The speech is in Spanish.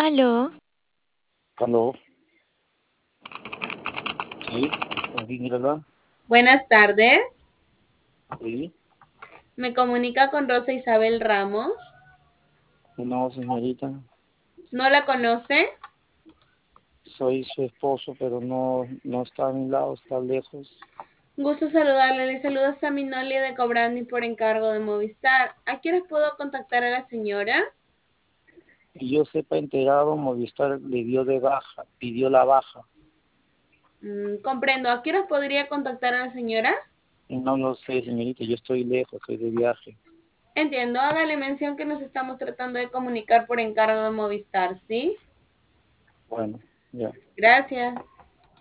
Aló, Aló, sí, ¿con quién quiere hablar? Buenas tardes, Sí, me comunica con Rosa Isabel Ramos. no, señorita, ¿No la conoce? soy su esposo, pero no está a mi lado, está lejos. Gusto saludarle, le saluda Sami Nolia de Cobrandi por encargo de Movistar. ¿A qué hora puedo contactar a la señora? Y yo sepa enterado, Movistar le dio de baja, pidió la baja. Comprendo, ¿a qué hora podría contactar a la señora? Y no lo sé, señorita, yo estoy lejos, estoy de viaje. Entiendo, hágale mención que nos estamos tratando de comunicar por encargo de Movistar, ¿sí? Bueno, ya. Gracias.